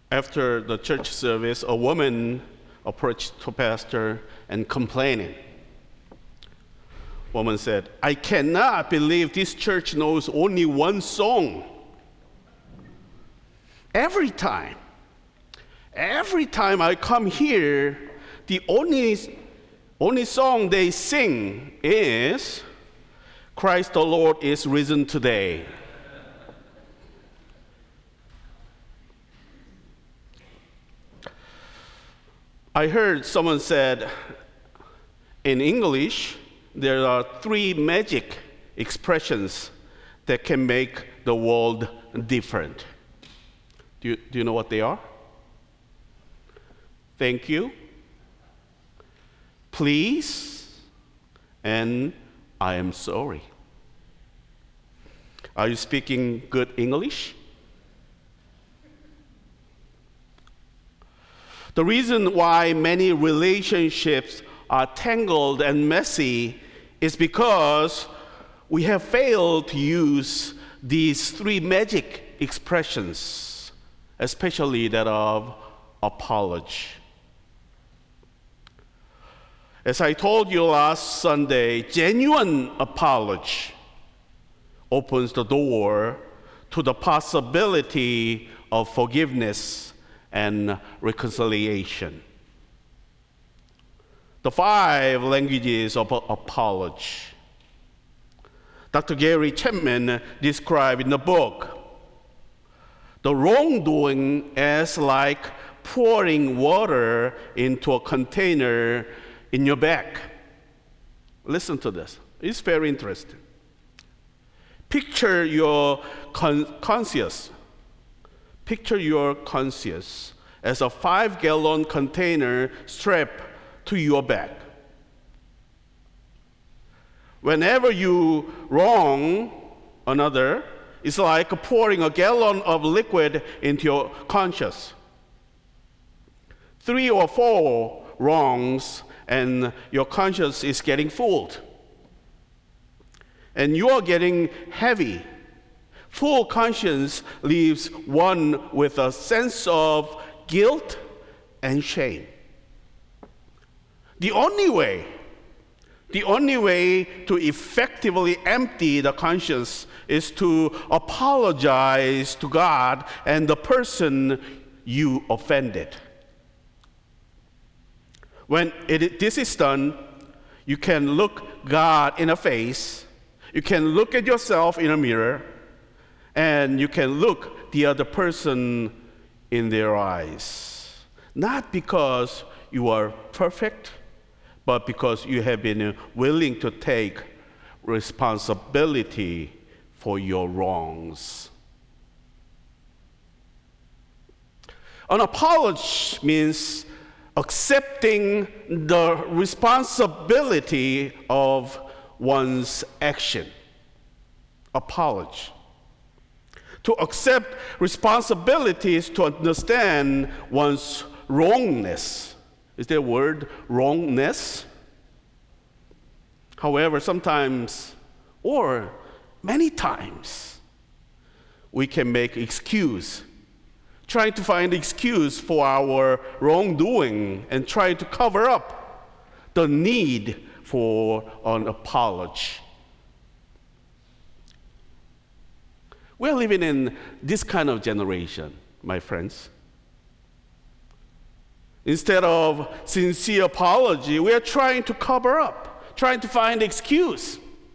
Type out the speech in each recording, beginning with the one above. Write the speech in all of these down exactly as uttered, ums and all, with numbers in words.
After the church service, a woman approached the pastor and complaining. Woman said, "I cannot believe this church knows only one song. Every time, every time I come here, the only, only song they sing is, 'Christ the Lord is risen today.'" I heard someone said, in English, there are three magic expressions that can make the world different. Do you, do you know what they are? Thank you, please, and I am sorry. Are you speaking good English? The reason why many relationships are tangled and messy is because we have failed to use these three magic expressions, especially that of apology. As I told you last Sunday, genuine apology opens the door to the possibility of forgiveness and reconciliation. The five languages of apology. Doctor Gary Chapman described in the book the wrongdoing as like pouring water into a container in your bag. Listen to this. It's very interesting. Picture your con- conscience. Picture your conscience as a five-gallon container strapped to your back. Whenever you wrong another, it's like pouring a gallon of liquid into your conscience. Three or four wrongs, and your conscience is getting full. And you are getting heavy. Full conscience leaves one with a sense of guilt and shame. The only way, the only way to effectively empty the conscience is to apologize to God and the person you offended. When it, this is done, you can look God in the face, you can look at yourself in a mirror, and you can look the other person in their eyes. Not because you are perfect, but because you have been willing to take responsibility for your wrongs. An apology means accepting the responsibility of one's action. Apology. To accept responsibilities to understand one's wrongness. Is there a word, wrongness? However, sometimes, or many times, we can make excuse, trying to find excuse for our wrongdoing and try to cover up the need for an apology. We're living in this kind of generation, my friends. Instead of sincere apology, we are trying to cover up, trying to find excuse.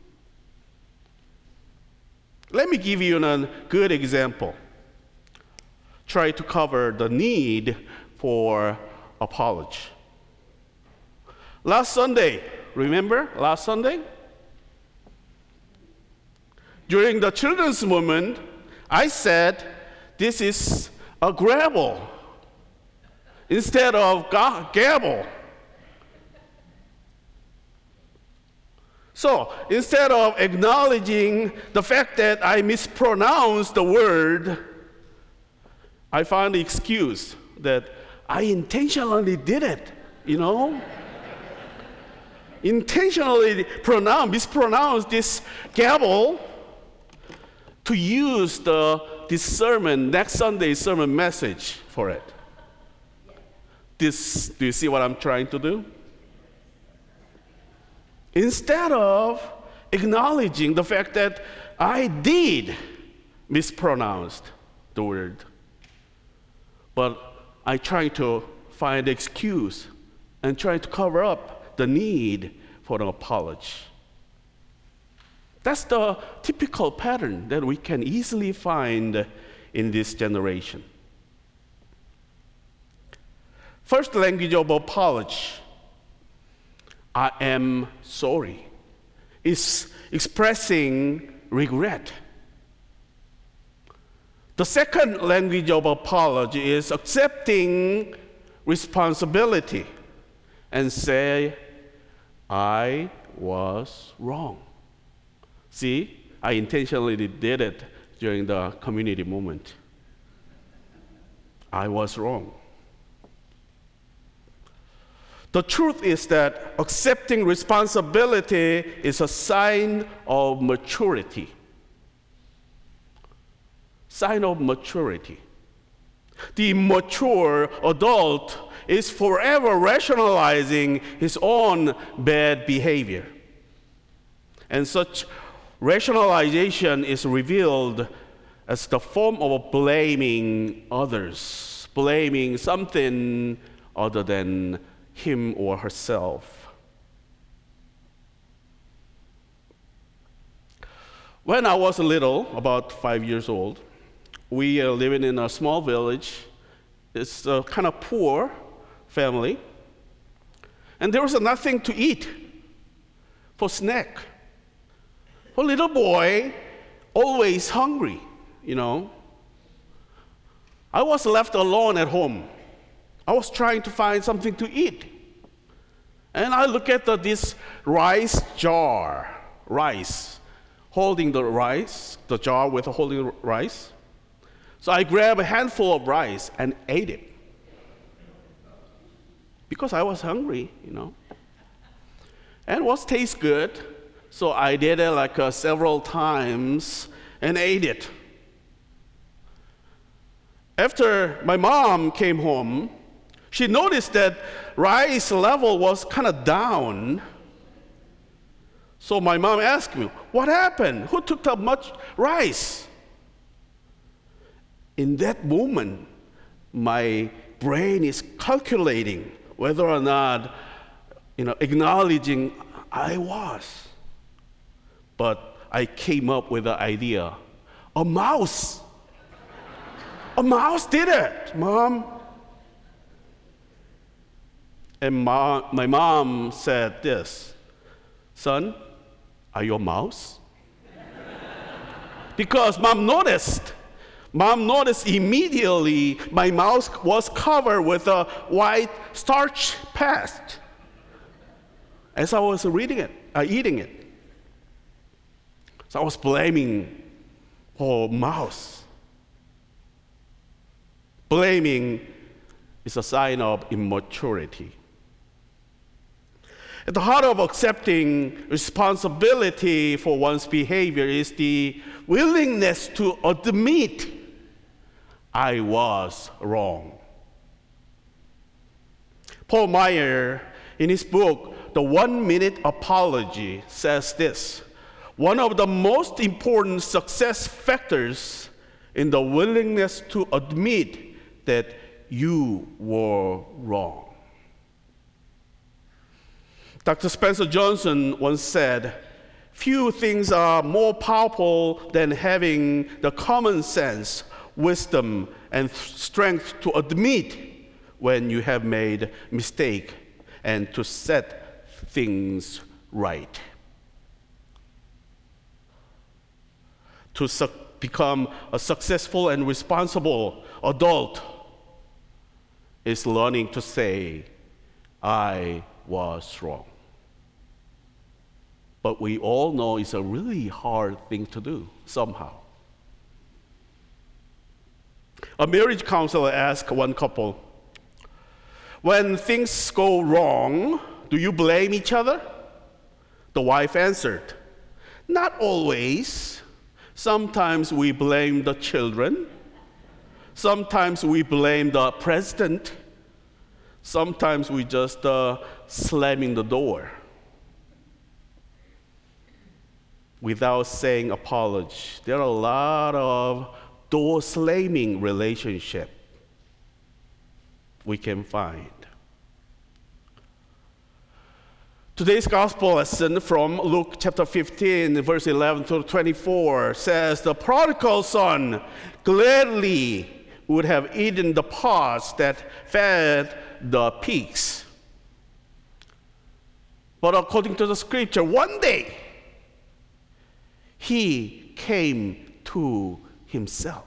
Let me give you a good example. Try to cover the need for apology. Last Sunday, remember last Sunday? During the children's movement, I said, this is a gravel instead of ga- gavel. So instead of acknowledging the fact that I mispronounced the word, I found the excuse that I intentionally did it, you know? Intentionally pronounce, mispronounce this gavel to use the this sermon, next Sunday's sermon message for it. This, do you see what I'm trying to do? Instead of acknowledging the fact that I did mispronounce the word, but I try to find excuse and try to cover up the need for an apology. That's the typical pattern that we can easily find in this generation. First language of apology, I am sorry, is expressing regret. The second language of apology is accepting responsibility and say, I was wrong. See, I intentionally did it during the community movement. I was wrong. The truth is that accepting responsibility is a sign of maturity. Sign of maturity. The immature adult is forever rationalizing his own bad behavior. And such rationalization is revealed as the form of blaming others, blaming something other than him or herself. When I was little, about five years old, we are living in a small village. It's a kind of poor family. And there was nothing to eat for snack. A little boy, always hungry, you know. I was left alone at home. I was trying to find something to eat. And I look at the, this rice jar, rice, holding the rice, the jar with holding rice. So I grabbed a handful of rice and ate it. Because I was hungry, you know. And it was taste good. So I did it like uh, several times and ate it. After my mom came home, she noticed that rice level was kind of down. So my mom asked me, what happened? Who took that much rice? In that moment, my brain is calculating whether or not, you know, acknowledging I was. But I came up with the idea, a mouse. A mouse did it, Mom. And ma- my mom said this, son, are you a mouse? Because mom noticed. Mom noticed immediately my mouth was covered with a white starch paste as I was reading it, uh, eating it. So I was blaming for mouse. Blaming is a sign of immaturity. At the heart of accepting responsibility for one's behavior is the willingness to admit I was wrong. Paul Meyer, in his book, The One Minute Apology, says this: one of the most important success factors in the willingness to admit that you were wrong. Doctor Spencer Johnson once said, few things are more powerful than having the common sense, wisdom, and strength to admit when you have made a mistake and to set things right. To su- become a successful and responsible adult is learning to say, I was wrong. But we all know it's a really hard thing to do, somehow. A marriage counselor asked one couple, when things go wrong, do you blame each other? The wife answered, not always. Sometimes we blame the children. Sometimes we blame the president. Sometimes we just uh, slamming the door without saying apology. There are a lot of door slamming relationship we can find. Today's gospel lesson from Luke chapter fifteen, verse eleven to twenty-four says, the prodigal son gladly would have eaten the pods that fed the pigs. But according to the scripture, one day he came to himself.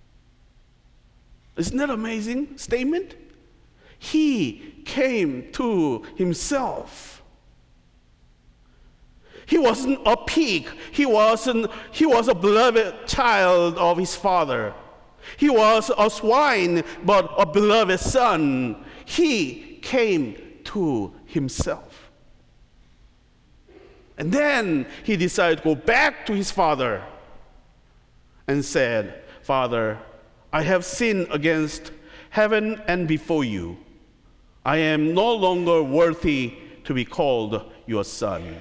Isn't that an amazing statement? He came to himself. He wasn't a pig. He wasn't, he was a beloved child of his father. He was a swine, but a beloved son. He came to himself. And then he decided to go back to his father and said, Father, I have sinned against heaven and before you. I am no longer worthy to be called your son.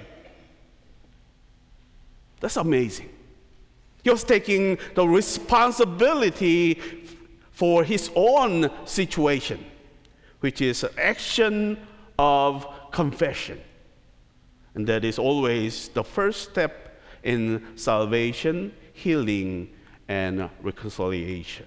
That's amazing. He was taking the responsibility for his own situation, which is an action of confession. And that is always the first step in salvation, healing, and reconciliation.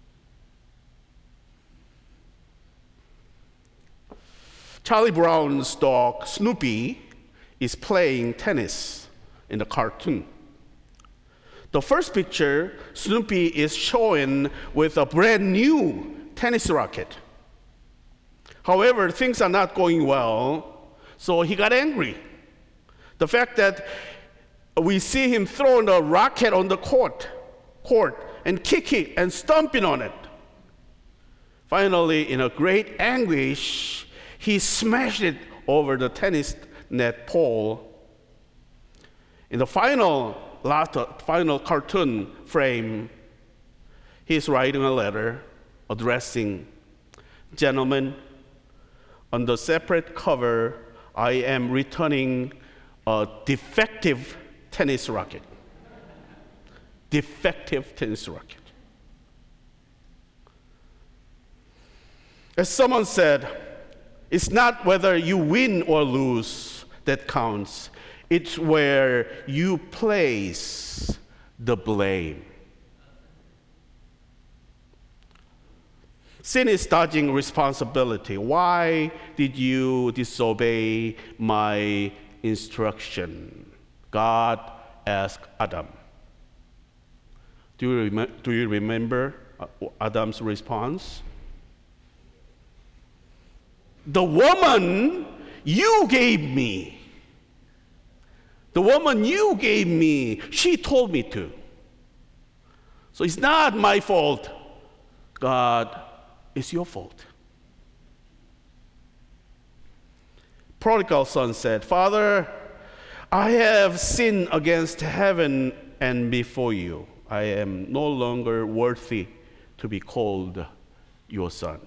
Charlie Brown's dog, Snoopy, is playing tennis in the cartoon. The first picture, Snoopy is shown with a brand new tennis racket. However, things are not going well, so he got angry. The fact that we see him throwing the racket on the court, court and kicking and stomping on it. Finally, in a great anguish, he smashed it over the tennis net pole. In the final last final cartoon frame, he's writing a letter addressing, gentlemen, on the separate cover, I am returning a defective tennis racket. Defective tennis racket. As someone said, it's not whether you win or lose that counts. It's where you place the blame. Sin is dodging responsibility. Why did you disobey my instruction? God asked Adam. Do you, rem- do you remember Adam's response? The woman you gave me. The woman you gave me, she told me to. So it's not my fault. God, it's your fault. Prodigal son said, Father, I have sinned against heaven and before you. I am no longer worthy to be called your son.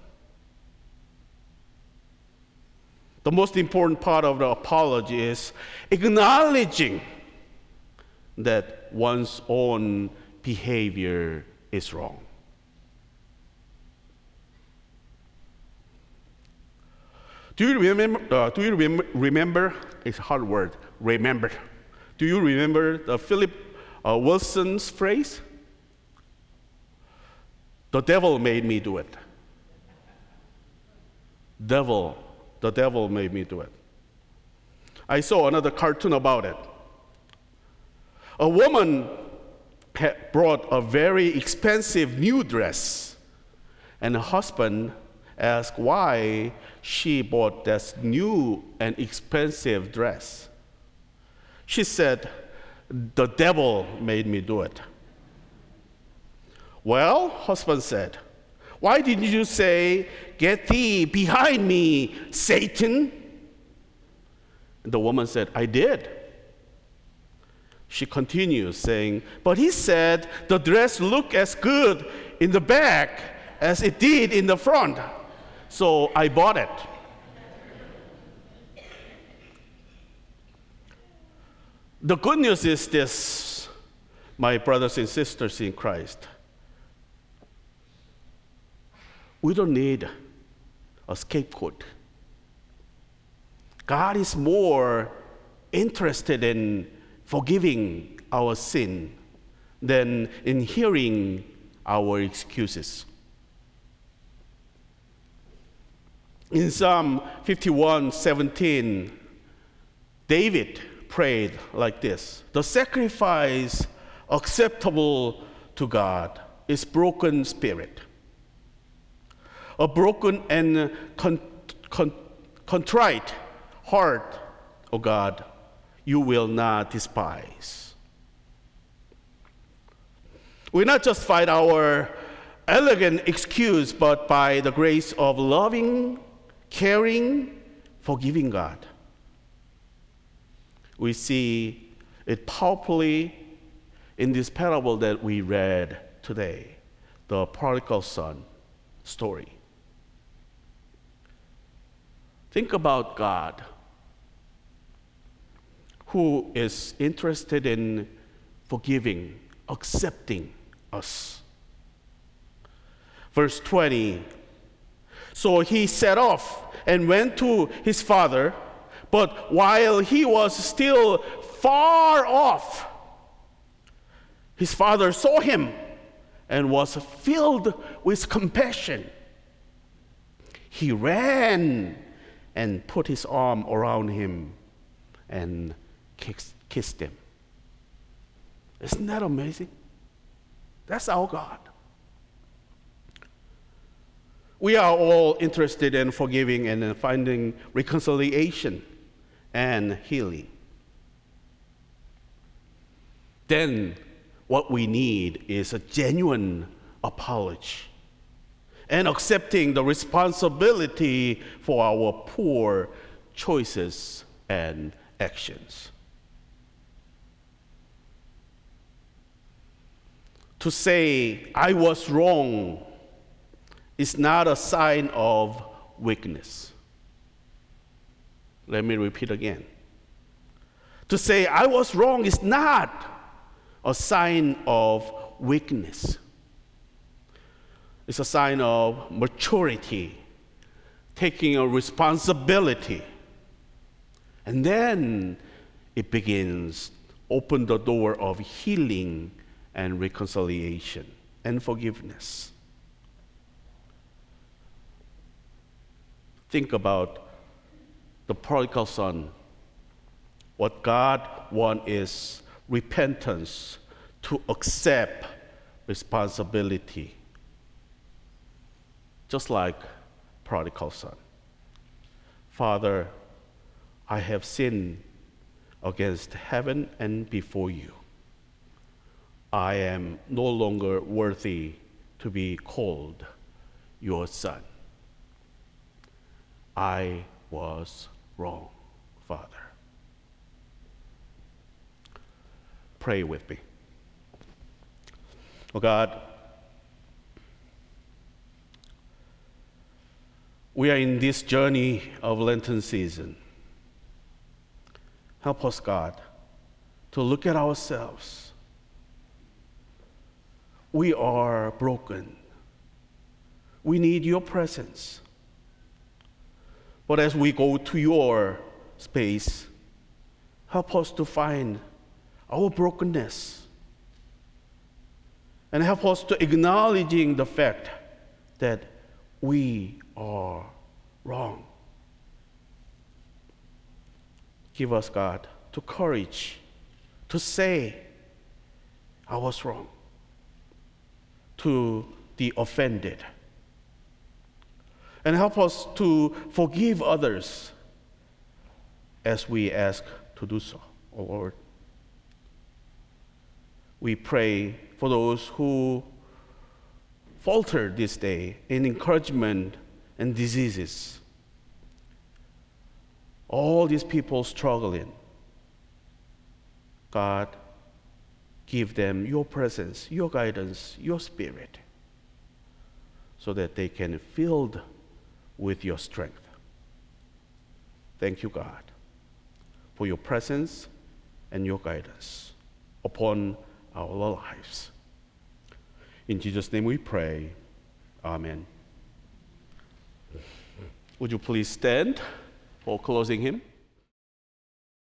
The most important part of the apology is acknowledging that one's own behavior is wrong. Do you remember? Uh, do you remember, remember? It's a hard word. Remember. Do you remember the Philip uh, Wilson's phrase? The devil made me do it. Devil. The devil made me do it. I saw another cartoon about it. A woman had brought a very expensive new dress, and her husband asked why she bought this new and expensive dress. She said, the devil made me do it. Well, husband said, why didn't you say, get thee behind me, Satan? And the woman said, I did. She continues saying, but he said the dress looked as good in the back as it did in the front, so I bought it. The good news is this, my brothers and sisters in Christ. We don't need a scapegoat. God is more interested in forgiving our sin than in hearing our excuses. In Psalm fifty-one seventeen, David prayed like this: the sacrifice acceptable to God is broken spirit. A broken and con- con- contrite heart, O God, you will not despise. We not just find our elegant excuse, but by the grace of loving, caring, forgiving God. We see it powerfully in this parable that we read today, the prodigal son story. Think about God, who is interested in forgiving, accepting us. Verse twenty, so he set off and went to his father, but while he was still far off, his father saw him and was filled with compassion. He ran and put his arm around him and kissed him. Isn't that amazing? That's our God. We are all interested in forgiving and finding reconciliation and healing. Then what we need is a genuine apology and accepting the responsibility for our poor choices and actions. To say, I was wrong, is not a sign of weakness. Let me repeat again. To say, I was wrong, is not a sign of weakness. It's a sign of maturity, taking a responsibility. And then it begins, open the door of healing and reconciliation and forgiveness. Think about the prodigal son. What God wants is repentance, to accept responsibility. Just like prodigal son. Father, I have sinned against heaven and before you. I am no longer worthy to be called your son. I was wrong, Father. Pray with me. Oh God, we are in this journey of Lenten season. Help us, God, to look at ourselves. We are broken. We need your presence. But as we go to your space, help us to find our brokenness. And help us to acknowledging the fact that we are wrong. Give us, God, the courage to say, I was wrong, to the offended. And help us to forgive others as we ask to do so, O Lord. We pray for those who falter this day in encouragement and diseases. All these people struggling. God, give them your presence, your guidance, your spirit, so that they can be filled with your strength. Thank you, God, for your presence and your guidance upon our lives. In Jesus' name we pray. Amen. Would you please stand for closing hymn?